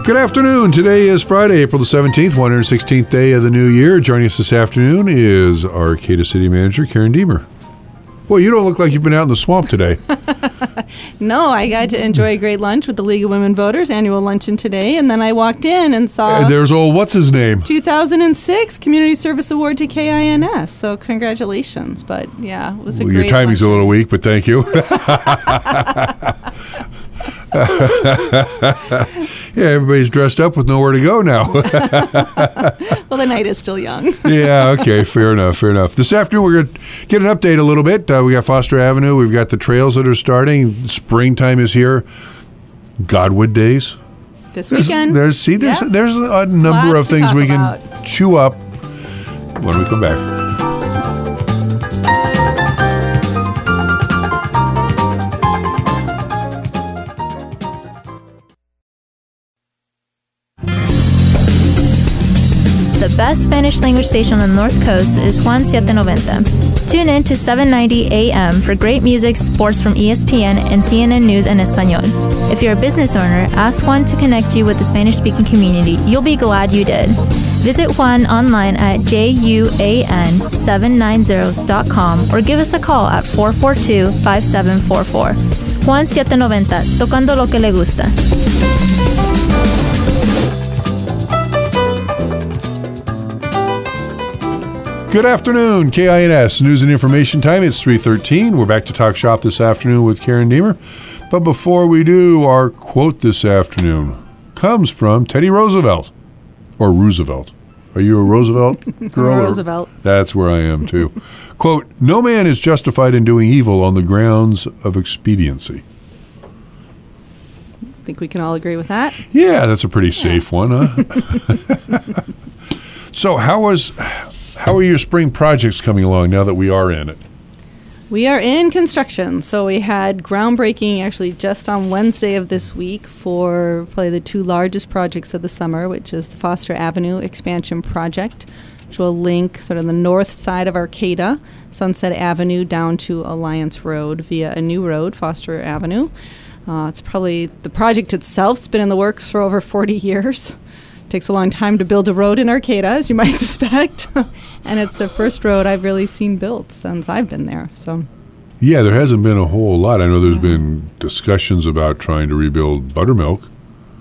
Good afternoon. Today is Friday, April the 17th, 116th day of the new year. Joining us this afternoon is Arcata City Manager Karen Deemer. Well, you don't look like you've been out in the swamp today. No, I got to enjoy a great lunch with the League of Women Voters annual luncheon today, and then I walked in and saw there's old what's-his-name? 2006 Community Service Award to KINS, so congratulations. But yeah, it was a great Your timing's luncheon. a little weak, but thank you. Yeah, everybody's dressed up with nowhere to go now. Well, the night is still young. Yeah, okay, fair enough. This afternoon, we're going to get an update a little bit. We got Foster Avenue. We've got the trails that are starting. Springtime is here. Godwood Days. This weekend. There's a number Lots of to things talk we can about. chew up when we come back. The best Spanish language station on the North Coast is Juan 790. Tune in to 790 AM for great music, sports from ESPN, and CNN News en Español. If you're a business owner, ask Juan to connect you with the Spanish-speaking community. You'll be glad you did. Visit Juan online at juan790.com or give us a call at 442-5744. Juan 790, tocando lo que le gusta. Good afternoon, KINS News and Information Time. It's 3:13. We're back to Talk Shop this afternoon with Karen Deemer. But before we do, our quote this afternoon comes from Teddy Roosevelt. Or Roosevelt. Are you a Roosevelt girl? Roosevelt. That's where I am, too. Quote, "No man is justified in doing evil on the grounds of expediency." I think we can all agree with that. Yeah, that's a pretty safe one, huh? So how are your spring projects coming along now that we are in it? We are in construction, so we had groundbreaking actually just on Wednesday of this week for probably the two largest projects of the summer, which is the Foster Avenue expansion project, which will link sort of the north side of Arcata, Sunset Avenue, down to Alliance Road via a new road, Foster Avenue. It's probably, the project itself's been in the works for over 40 years. Takes a long time to build a road in Arcata, as you might suspect. And it's the first road I've really seen built since I've been there. So, Yeah, there hasn't been a whole lot. I know there's been discussions about trying to rebuild Buttermilk.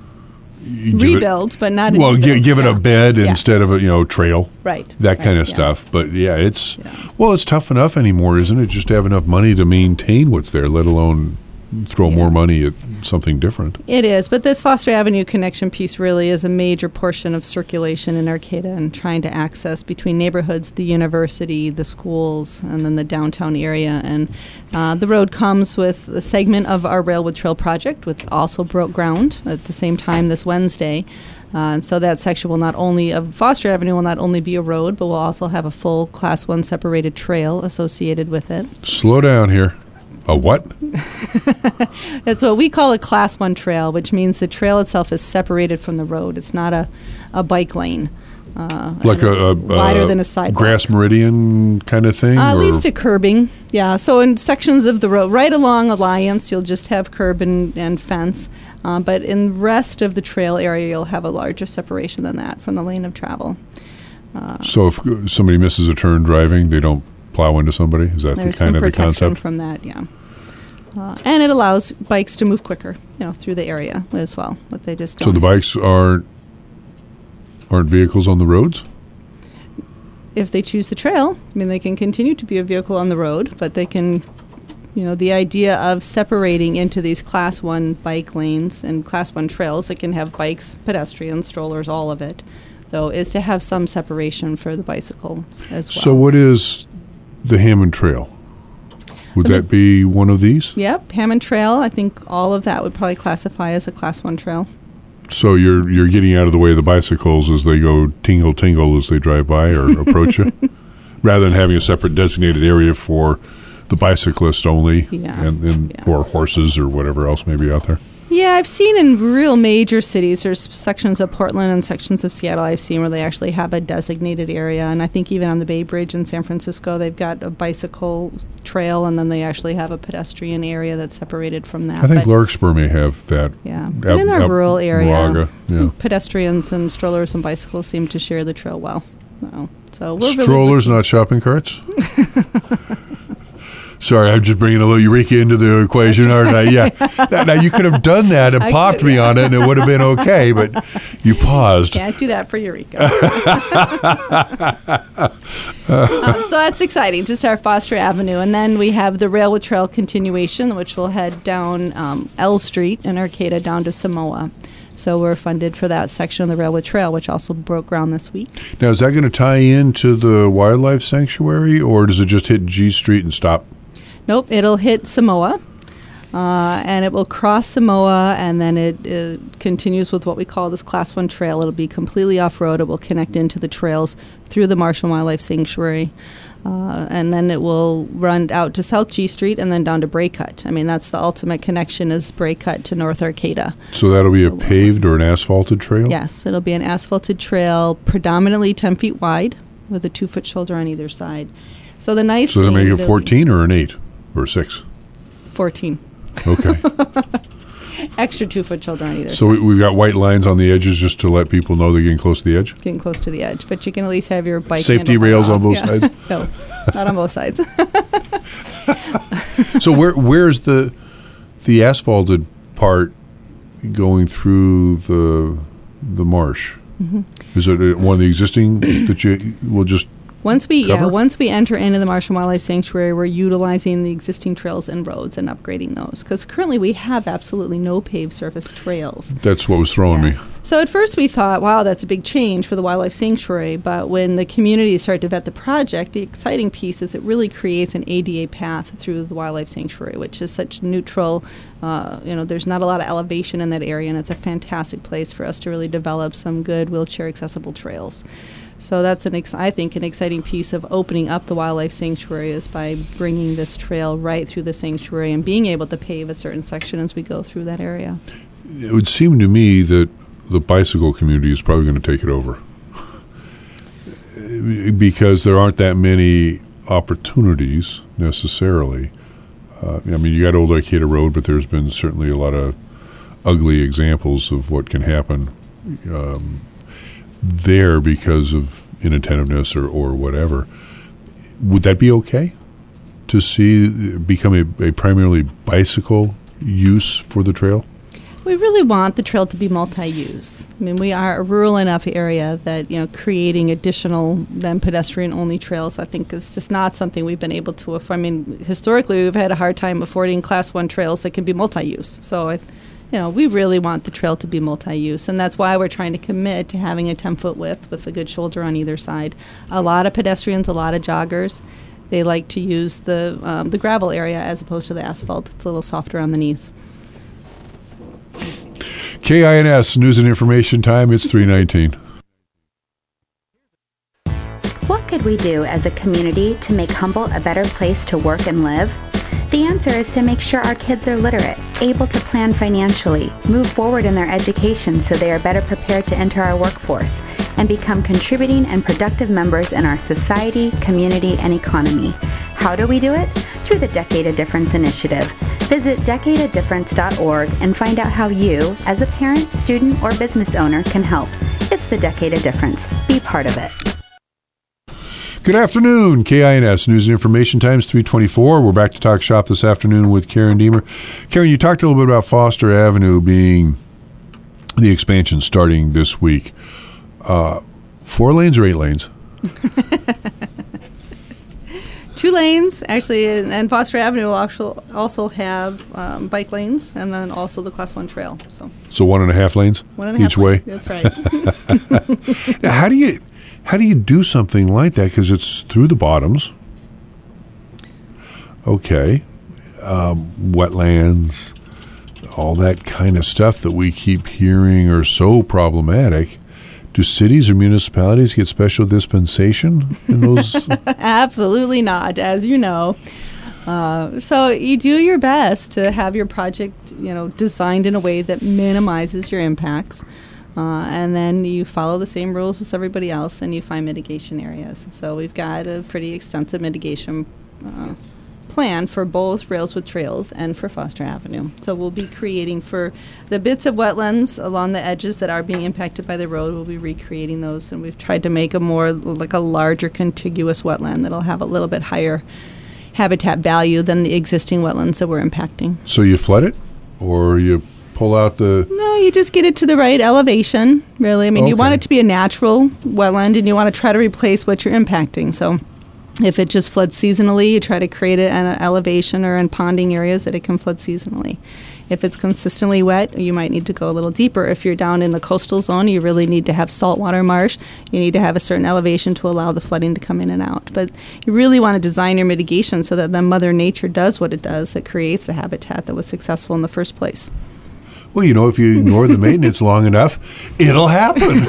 Rebuild, but not a well, new build. give it a bed Yeah. instead of a trail. Right. That kind of yeah. stuff. But yeah, it's tough enough anymore, isn't it? Just to have enough money to maintain what's there, let alone throw more money at something different. It is, but this Foster Avenue connection piece really is a major portion of circulation in Arcata and trying to access between neighborhoods, the university, the schools, and then the downtown area. And the road comes with a segment of our Railwood Trail project, which also broke ground at the same time this Wednesday. And so that section will not only, of Foster Avenue will not only be a road, but will also have a full Class 1 separated trail associated with it. Slow down here. A what? It's what we call a Class 1 trail, which means the trail itself is separated from the road. It's not a bike lane. Like a wider than a sidewalk. grass meridian kind of thing? At least a curbing, yeah. So in sections of the road, right along Alliance, you'll just have curb and fence. But in the rest of the trail area, you'll have a larger separation than that from the lane of travel. So if somebody misses a turn driving, they don't plow into somebody? Is that There's the kind some of the protection concept? from that, yeah. And it allows bikes to move quicker, through the area as well. But they just don't. So the bikes aren't vehicles on the roads? If they choose the trail, they can continue to be a vehicle on the road, but they can, the idea of separating into these Class 1 bike lanes and Class 1 trails that can have bikes, pedestrians, strollers, all of it, though, is to have some separation for the bicycles as well. So what is the Hammond Trail? Would that be one of these? Yep, Hammond Trail. I think all of that would probably classify as a Class 1 trail. So you're getting out of the way of the bicycles as they go tingle tingle as they drive by or approach you, rather than having a separate designated area for the bicyclist only, or horses or whatever else may be out there. Yeah, I've seen in real major cities, there's sections of Portland and sections of Seattle I've seen where they actually have a designated area. And I think even on the Bay Bridge in San Francisco, they've got a bicycle trail, and then they actually have a pedestrian area that's separated from that. I think Larkspur may have that. Yeah, but in a rural area, Moraga, yeah. pedestrians and strollers and bicycles seem to share the trail well. So we're strollers, really not shopping carts? Sorry, I'm just bringing a little Eureka into the equation, aren't I? Yeah. Now, you could have done that and popped me on it, and it would have been okay, but you paused. Can't do that for Eureka. So that's exciting, just our Foster Avenue. And then we have the Railway Trail continuation, which will head down L Street in Arcata down to Samoa. So we're funded for that section of the Railway Trail, which also broke ground this week. Now, is that going to tie into the wildlife sanctuary, or does it just hit G Street and stop? Nope, it'll hit Samoa, and it will cross Samoa, and then it continues with what we call this Class 1 trail. It'll be completely off-road. It will connect into the trails through the Marshall Wildlife Sanctuary, and then it will run out to South G Street and then down to Braycut. I mean, that's the ultimate connection is Braycut to North Arcata. So that'll be a paved or an asphalted trail? Yes, it'll be an asphalted trail, predominantly 10 feet wide, with a 2-foot shoulder on either side. So the nice So they make it 14 or an 8? Or 6? 14. Okay. Extra 2-foot shoulder on either side. So we've got white lines on the edges just to let people know they're getting close to the edge? Getting close to the edge. But you can at least have your bike safety rails on both sides? No, not on both sides. So where's the asphalted part going through the marsh? Mm-hmm. Is it one of the existing that you will just Once we enter into the Marshall Wildlife Sanctuary, we're utilizing the existing trails and roads and upgrading those, because currently we have absolutely no paved surface trails. That's what was throwing me. So at first we thought, wow, that's a big change for the wildlife sanctuary. But when the community started to vet the project, the exciting piece is it really creates an ADA path through the wildlife sanctuary, which is such neutral. There's not a lot of elevation in that area, and it's a fantastic place for us to really develop some good wheelchair accessible trails. So that's I think an exciting piece of opening up the wildlife sanctuary is by bringing this trail right through the sanctuary and being able to pave a certain section as we go through that area. It would seem to me that the bicycle community is probably going to take it over because there aren't that many opportunities necessarily. You got Old Arcata Road, but there's been certainly a lot of ugly examples of what can happen there because of inattentiveness or whatever. Would that be okay to see become a primarily bicycle use for the trail? We really want the trail to be multi-use. I mean, we are a rural enough area that, creating additional than pedestrian-only trails, I think, is just not something we've been able to afford. I mean, historically, we've had a hard time affording Class 1 trails that can be multi-use. So, we really want the trail to be multi-use, and that's why we're trying to commit to having a 10-foot width with a good shoulder on either side. A lot of pedestrians, a lot of joggers, they like to use the gravel area as opposed to the asphalt. It's a little softer on the knees. KINS News and Information Time. It's 3:19. What could we do as a community to make Humboldt a better place to work and live? The answer is to make sure our kids are literate, able to plan financially, move forward in their education so they are better prepared to enter our workforce, and become contributing and productive members in our society, community, and economy. How do we do it? Through the Decade of Difference initiative. Visit decadeofdifference.org and find out how you, as a parent, student, or business owner, can help. It's the Decade of Difference. Be part of it. Good afternoon, KINS News and Information Times 3:24. We're back to Talk Shop this afternoon with Karen Deemer. Karen, you talked a little bit about Foster Avenue being the expansion starting this week. 4 lanes or 8 lanes? 2 lanes, actually, and Foster Avenue will also have bike lanes and then also the Class 1 trail. So 1.5 lanes 1.5 each way? That's right. Now, how do you do something like that? Because it's through the bottoms. Okay. Wetlands, all that kind of stuff that we keep hearing are so problematic. Do cities or municipalities get special dispensation in those? Absolutely not, as you know. So you do your best to have your project, designed in a way that minimizes your impacts. And then you follow the same rules as everybody else, and you find mitigation areas. So we've got a pretty extensive mitigation plan for both Rails with Trails and for Foster Avenue. So we'll be creating for the bits of wetlands along the edges that are being impacted by the road, we'll be recreating those, and we've tried to make a more like a larger contiguous wetland that'll have a little bit higher habitat value than the existing wetlands that we're impacting. So you flood it, or you pull out the... No, you just get it to the right elevation, really. I mean, you want it to be a natural wetland, and you want to try to replace what you're impacting. So if it just floods seasonally, you try to create it at an elevation or in ponding areas that it can flood seasonally. If it's consistently wet, you might need to go a little deeper. If you're down in the coastal zone, you really need to have saltwater marsh. You need to have a certain elevation to allow the flooding to come in and out. But you really want to design your mitigation so that then Mother Nature does what it does. It creates the habitat that was successful in the first place. Well, if you ignore the maintenance long enough, it'll happen.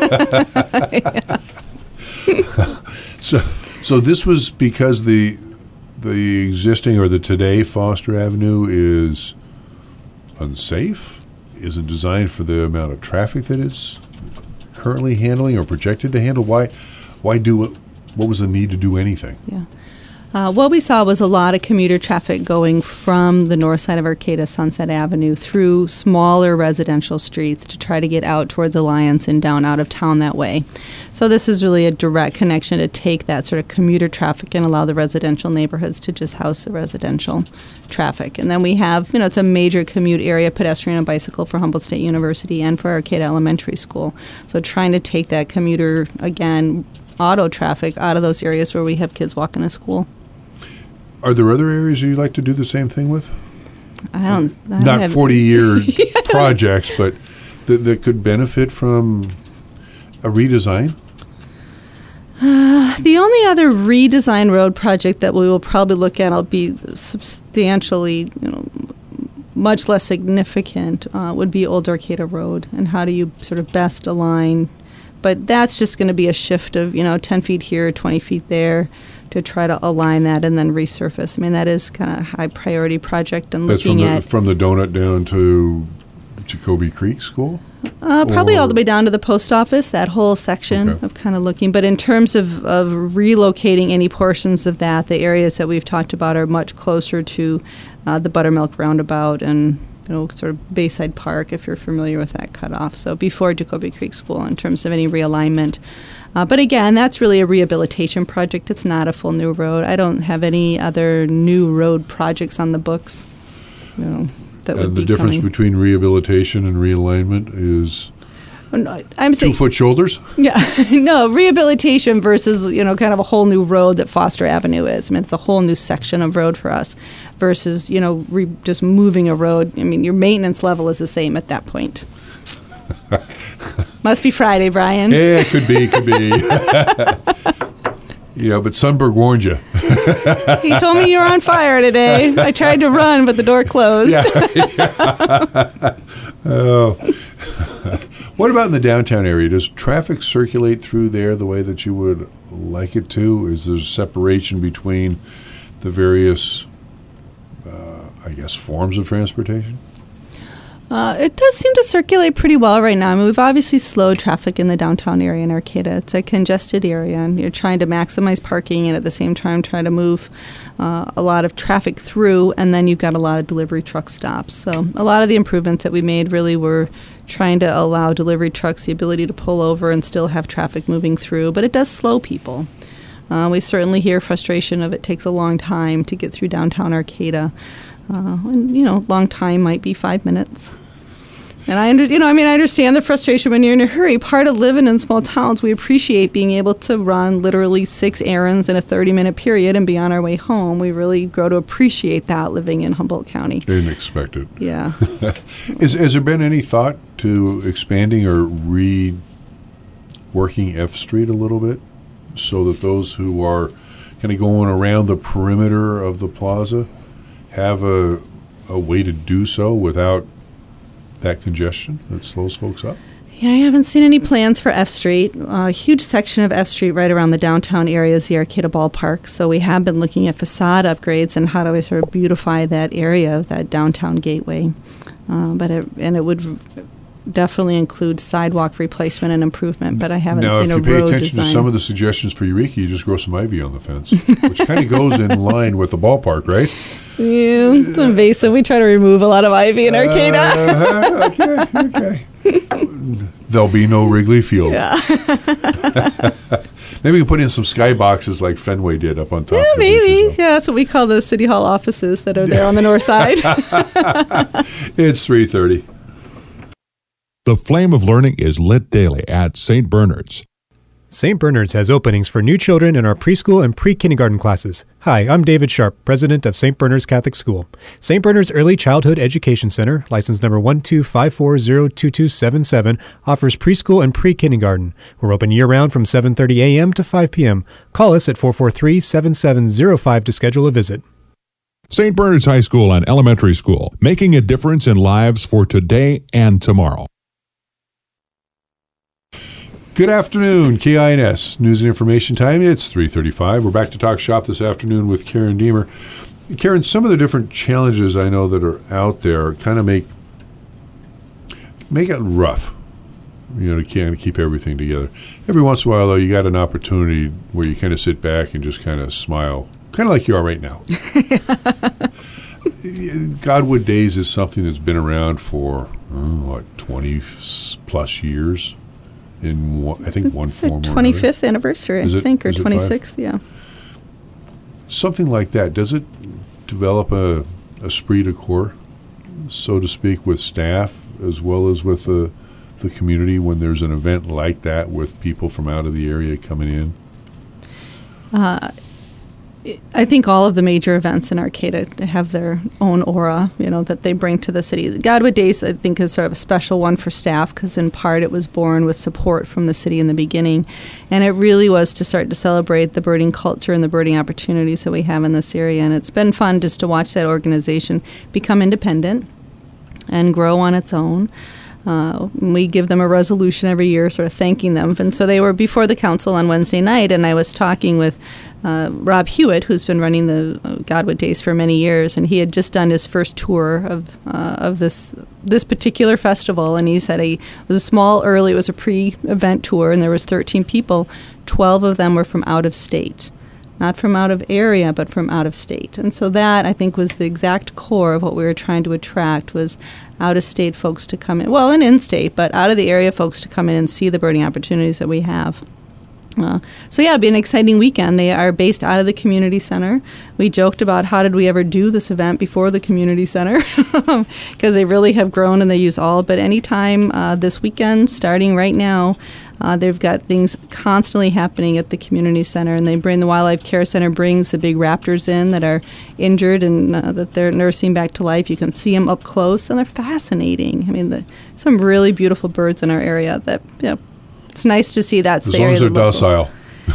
So this was because the existing or the today Foster Avenue is unsafe? Isn't designed for the amount of traffic that it's currently handling or projected to handle? Why do it? What was the need to do anything? Yeah. What we saw was a lot of commuter traffic going from the north side of Arcata, Sunset Avenue, through smaller residential streets to try to get out towards Alliance and down out of town that way. So this is really a direct connection to take that sort of commuter traffic and allow the residential neighborhoods to just house the residential traffic. And then we have, it's a major commute area, pedestrian and bicycle for Humboldt State University and for Arcata Elementary School. So trying to take that commuter, again, auto traffic out of those areas where we have kids walking to school. Are there other areas you'd like to do the same thing with? I don't Not have 40-year projects, but that could benefit from a redesign? The only other redesign road project that we will probably look at will be substantially, much less significant, would be Old Arcata Road, and how do you sort of best align. But that's just going to be a shift of, 10 feet here, 20 feet there, to try to align that and then resurface. I mean, that is kind of a high priority project. And that's looking from the donut down to Jacoby Creek School? Probably all the way down to the post office, that whole section of kind of looking. But in terms of relocating any portions of that, the areas that we've talked about are much closer to the Buttermilk Roundabout and sort of Bayside Park, if you're familiar with that cutoff. So before Jacoby Creek School in terms of any realignment. But again, that's really a rehabilitation project. It's not a full new road. I don't have any other new road projects on the books. That would and be the difference coming. Between rehabilitation and realignment is I'm saying 2 foot shoulders? Yeah, no, rehabilitation versus, kind of a whole new road that Foster Avenue is. I mean, it's a whole new section of road for us versus, just moving a road. I mean, your maintenance level is the same at that point. Must be Friday, Brian. Yeah, it could be. But Sundberg warned you. He told me you were on fire today. I tried to run, but the door closed. Yeah. Oh. What about in the downtown area? Does traffic circulate through there the way that you would like it to? Is there separation between the various, forms of transportation? It does seem to circulate pretty well right now. I mean, we've obviously slowed traffic in the downtown area in Arcata. It's a congested area, and you're trying to maximize parking and at the same time try to move a lot of traffic through, and then you've got a lot of delivery truck stops. So a lot of the improvements that we made really were trying to allow delivery trucks the ability to pull over and still have traffic moving through, but it does slow people. We certainly hear frustration of it takes a long time to get through downtown Arcata. Long time might be 5 minutes. And I understand the frustration when you're in a hurry. Part of living in small towns, we appreciate being able to run literally 6 errands in a 30-minute period and be on our way home. We really grow to appreciate that living in Humboldt County. Unexpected. Yeah. Has there been any thought to expanding or reworking F Street a little bit so that those who are kind of going around the perimeter of the plaza have a way to do so without that congestion that slows folks up? Yeah, I haven't seen any plans for F Street. A huge section of F Street right around the downtown area is the Arcata Ballpark. So we have been looking at facade upgrades and how do we sort of beautify that area of that downtown gateway. It would definitely include sidewalk replacement and improvement, but I haven't seen a road design. Now, if you pay attention to some of the suggestions for Eureka, you just grow some ivy on the fence, which kind of goes in line with the ballpark, right? Yeah, it's invasive. We try to remove a lot of ivy in Arcata. Okay. There'll be no Wrigley Field. Yeah. Maybe we can put in some skyboxes like Fenway did up on top. Yeah, maybe. Yeah, that's what we call the City Hall offices that are there on the north side. It's 3:30. The flame of learning is lit daily at St. Bernard's. St. Bernard's has openings for new children in our preschool and pre-kindergarten classes. Hi, I'm David Sharp, president of St. Bernard's Catholic School. St. Bernard's Early Childhood Education Center, license number 125402277, offers preschool and pre-kindergarten. We're open year-round from 7:30 a.m. to 5 p.m. Call us at 443-7705 to schedule a visit. St. Bernard's High School and Elementary School, making a difference in lives for today and tomorrow. Good afternoon, KINS News and Information Time. It's 3:35. We're back to Talk Shop this afternoon with Karen Deemer. Karen, some of the different challenges I know that are out there kind of make it rough, to kind of keep everything together. Every once in a while, though, you got an opportunity where you kind of sit back and just kind of smile, kind of like you are right now. Godwood Days is something that's been around for, 20-plus years. In I think one form or 25th anniversary, I think, or 26th, yeah. Something like that. Does it develop a esprit de corps, so to speak, with staff as well as with the community when there's an event like that with people from out of the area coming in? I think all of the major events in Arcata have their own aura, that they bring to the city. The Godwood Days, I think, is sort of a special one for staff because in part it was born with support from the city in the beginning. And it really was to start to celebrate the birding culture and the birding opportunities that we have in this area. And it's been fun just to watch that organization become independent and grow on its own. We give them a resolution every year sort of thanking them. And so they were before the council on Wednesday night, and I was talking with Rob Hewitt, who's been running the Godwood Days for many years, and he had just done his first tour of this particular festival, and he said it was it was a pre-event tour, and there was 13 people. 12 of them were from out of state. Not from out of area, but from out of state. And so that, I think, was the exact core of what we were trying to attract, was out-of-state folks to come in. Well, and in-state, but out-of-the-area folks to come in and see the birding opportunities that we have. It'd be an exciting weekend. They are based out of the community center. We joked about how did we ever do this event before the community center, because they really have grown and they use all. But anytime this weekend, starting right now, they've got things constantly happening at the community center, and the Wildlife Care Center brings the big raptors in that are injured and that they're nursing back to life. You can see them up close, and they're fascinating. I mean, some really beautiful birds in our area that, it's nice to see that's the area. As long as they're docile.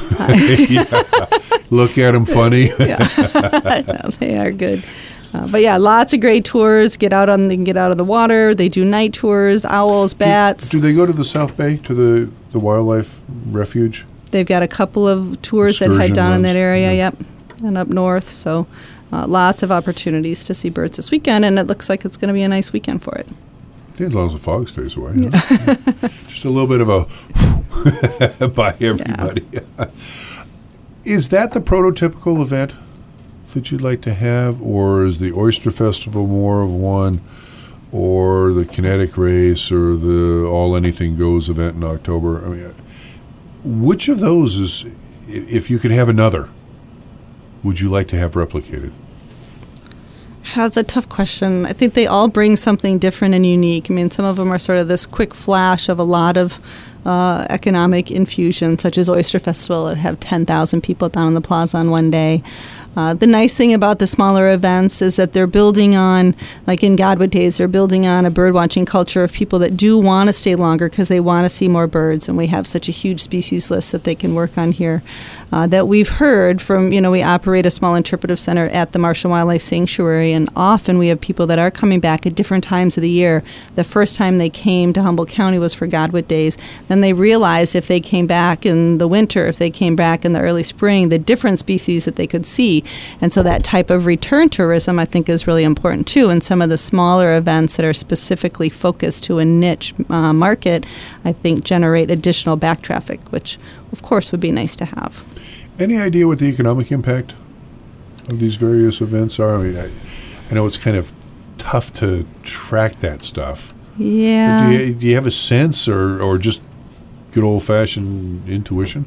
Look at them funny. No, they are good. Lots of great tours. They can get out of the water. They do night tours, owls, bats. Do they go to the South Bay, to the wildlife refuge? They've got a couple of tours that head down in that area, yep, and up north. So lots of opportunities to see birds this weekend, and it looks like it's going to be a nice weekend for it. Yeah, as long as the fog stays away. Just a little bit of a by everybody. Yeah. Is that the prototypical event that you'd like to have, or is the Oyster Festival more of one, or the Kinetic Race, or the All Anything Goes event in October? I mean, which of those is, if you could have another, would you like to have replicated? That's a tough question. I think they all bring something different and unique. I mean, some of them are sort of this quick flash of a lot of economic infusion, such as Oyster Festival, that have 10,000 people down in the plaza on one day. The nice thing about the smaller events is that they're building on, like in Godwood Days, they're building on a bird-watching culture of people that do want to stay longer because they want to see more birds, and we have such a huge species list that they can work on here. That we've heard from, we operate a small interpretive center at the Marshall Wildlife Sanctuary, and often we have people that are coming back at different times of the year. The first time they came to Humboldt County was for Godwood Days. Then they realized if they came back in the winter, if they came back in the early spring, the different species that they could see. And so that type of return tourism, I think, is really important too. And some of the smaller events that are specifically focused to a niche market, I think, generate additional back traffic, which, of course, would be nice to have. Any idea what the economic impact of these various events are? I mean, I know it's kind of tough to track that stuff. Yeah. But do you have a sense or just good old-fashioned intuition?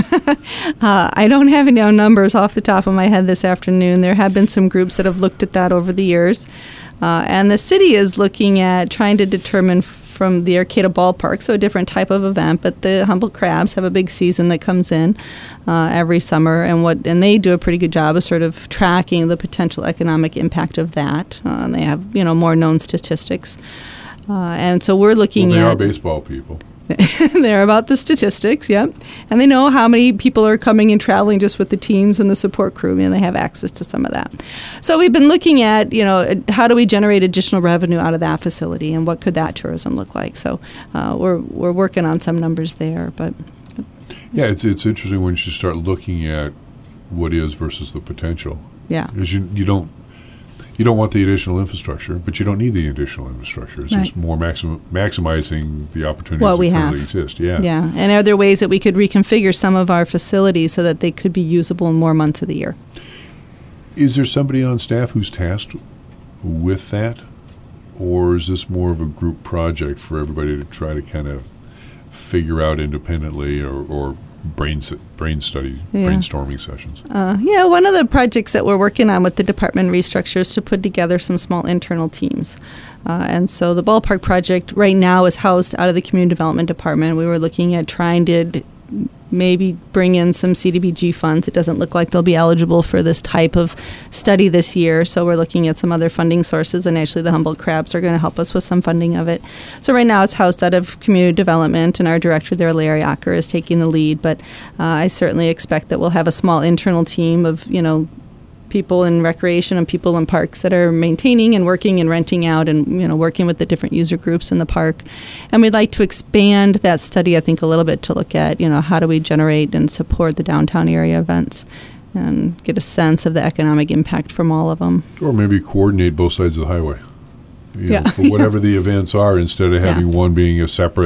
I don't have any numbers off the top of my head this afternoon. There have been some groups that have looked at that over the years. And the city is looking at trying to determine from the Arcata Ballpark, so a different type of event, but the Humboldt Crabs have a big season that comes in every summer, and they do a pretty good job of sort of tracking the potential economic impact of that. They have, more known statistics. And so we're looking They at... are baseball people. They're about the statistics, yep. And they know how many people are coming and traveling just with the teams and the support crew, and they have access to some of that. So we've been looking at, how do we generate additional revenue out of that facility, and what could that tourism look like? So we're working on some numbers there, but... Yeah, it's interesting when you start looking at what is versus the potential. Yeah. Because you don't want the additional infrastructure, but you don't need the additional infrastructure. It's just more maximizing the opportunities what we that have. currently exist. Yeah. Yeah. And are there ways that we could reconfigure some of our facilities so that they could be usable in more months of the year? Is there somebody on staff who's tasked with that? Or is this more of a group project for everybody to try to kind of figure out independently or brainstorming sessions? One of the projects that we're working on with the department restructure is to put together some small internal teams. And so the ballpark project right now is housed out of the community development department. We were looking at trying to maybe bring in some CDBG funds. It doesn't look like they'll be eligible for this type of study this year, so we're looking at some other funding sources, and actually the Humboldt Crabs are going to help us with some funding of it. So right now it's housed out of community development, and our director there, Larry Acker, is taking the lead, but I certainly expect that we'll have a small internal team of, people in recreation and people in parks that are maintaining and working and renting out and working with the different user groups in the park. And we'd like to expand that study, I think, a little bit to look at how do we generate and support the downtown area events and get a sense of the economic impact from all of them. Or maybe coordinate both sides of the highway. For whatever the events are, instead of having one being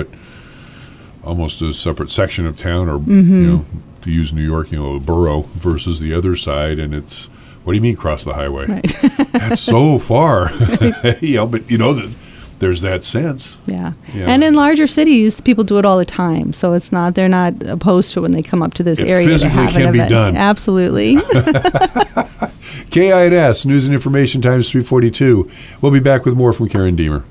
almost a separate section of town, or to use New York, a borough versus the other side, and it's, what do you mean cross the highway? Right. That's so far. But there's that sense. Yeah. And in larger cities, people do it all the time. So they're not opposed to when they come up to this area to have an event. It physically can be done. Absolutely. KINS, News and Information Times 342. We'll be back with more from Karen Deemer.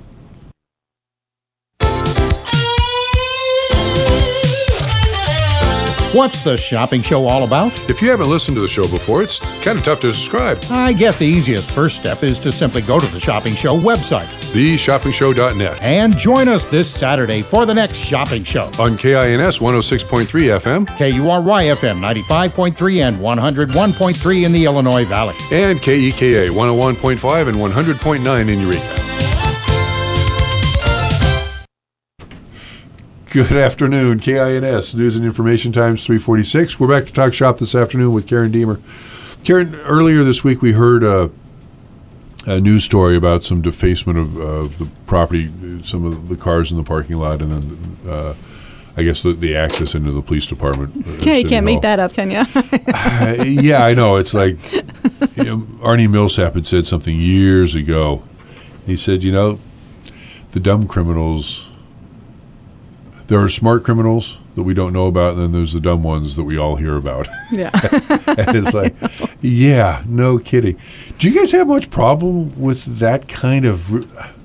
What's the shopping show all about? If you haven't listened to the show before, it's kind of tough to describe. I guess the easiest first step is to simply go to the Shopping Show website. TheShoppingShow.net. And join us this Saturday for the next shopping show. On KINS 106.3 FM. KURY FM 95.3 and 101.3 in the Illinois Valley. And KEKA 101.5 and 100.9 in Eureka. Good afternoon, KINS, News and Information Times 346. We're back to Talk Shop this afternoon with Karen Deemer. Karen, earlier this week we heard a news story about some defacement of the property, some of the cars in the parking lot, and then I guess the access into the police department. Yeah, you can't make that up, can you? Yeah, I know. It's like Arnie Millsap had said something years ago. He said, the dumb criminals... There are smart criminals that we don't know about, and then there's the dumb ones that we all hear about. Yeah. And it's like, yeah, no kidding. Do you guys have much problem with that kind of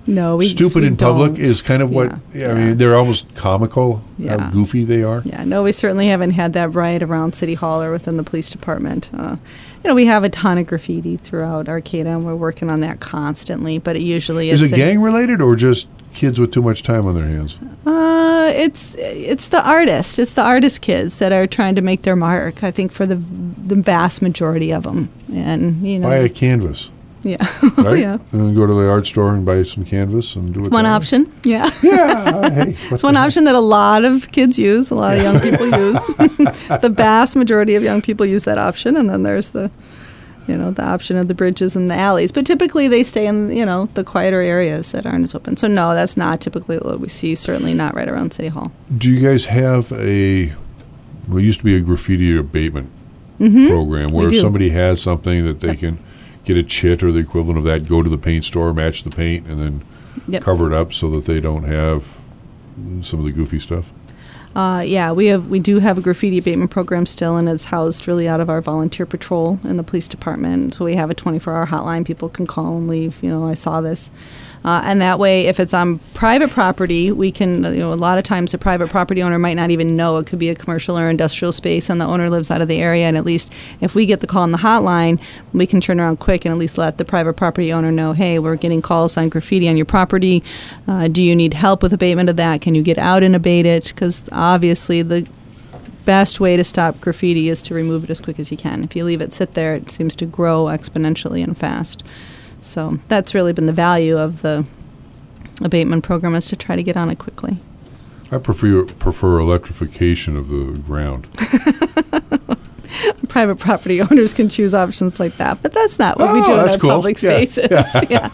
No, stupid we in public don't. is kind of what, I mean, they're almost comical how Yeah. goofy they are. Yeah, no, we certainly haven't had that riot around City Hall or within the police department. We have a ton of graffiti throughout Arcata, and we're working on that constantly, but it usually Is it gang related or just kids with too much time on their hands? It's the artist. It's the artist kids that are trying to make their mark, I think, for the vast majority of them. And, Buy a canvas. Yeah. Right? Yeah. And then go to the art store and buy some canvas and do it. It's one that way. option. Yeah. Yeah. Hey, It's one option that a lot of kids use, a lot of young people use. The vast majority of young people use that option, and then there's the option of the bridges and the alleys. But typically they stay in, the quieter areas that aren't as open. So no, that's not typically what we see, certainly not right around City Hall. Do you guys have it used to be a graffiti abatement program where if do. somebody has something that they can get a chit or the equivalent of that, go to the paint store, match the paint, and then cover it up so that they don't have some of the goofy stuff? We do have a graffiti abatement program still, and it's housed really out of our volunteer patrol in the police department. So we have a 24-hour hotline. People can call and leave, I saw this. And that way, if it's on private property, we can, a lot of times the private property owner might not even know. It could be a commercial or industrial space, and the owner lives out of the area. And at least if we get the call on the hotline, we can turn around quick and at least let the private property owner know, hey, we're getting calls on graffiti on your property. Do you need help with abatement of that? Can you get out and abate it? Because obviously the best way to stop graffiti is to remove it as quick as you can. If you leave it sit there, it seems to grow exponentially and fast. So that's really been the value of the abatement program, is to try to get on it quickly. I prefer electrification of the ground. Private property owners can choose options like that, but that's not what we do in our public spaces. Yeah.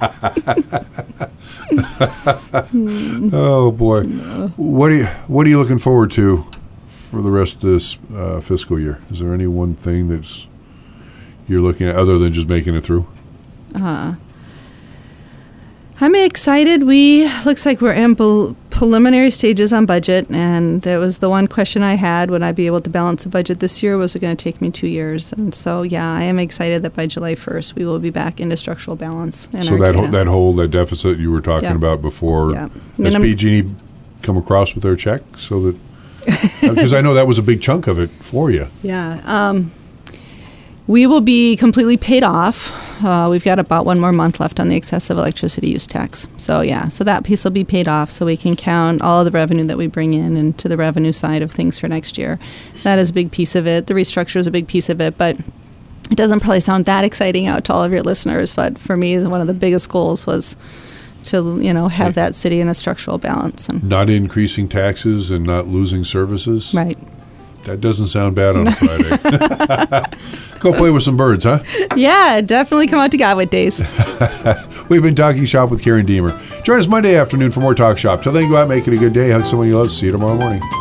Oh boy, what are you looking forward to for the rest of this fiscal year? Is there any one thing that's you're looking at other than just making it through? I'm excited. Looks like we're in preliminary stages on budget, and it was the one question I had: would I be able to balance the budget this year? Was it going to take me 2 years? And so, I am excited that by July 1st we will be back into structural balance. So that deficit you were talking about before, has PG&E come across with their check so that because I know that was a big chunk of it for you. Yeah. We will be completely paid off. We've got about 1 more month left on the excessive electricity use tax. So that piece will be paid off, so we can count all of the revenue that we bring in into the revenue side of things for next year. That is a big piece of it. The restructure is a big piece of it, but it doesn't probably sound that exciting out to all of your listeners. But for me, one of the biggest goals was to have that city in a structural balance. And not increasing taxes and not losing services. Right. That doesn't sound bad on a Friday. Go play with some birds, huh? Yeah, definitely come out to Godwit Days. We've been Talking Shop with Karen Deemer. Join us Monday afternoon for more Talk Shop. Till then, go out and make it a good day. Hug someone you love. See you tomorrow morning.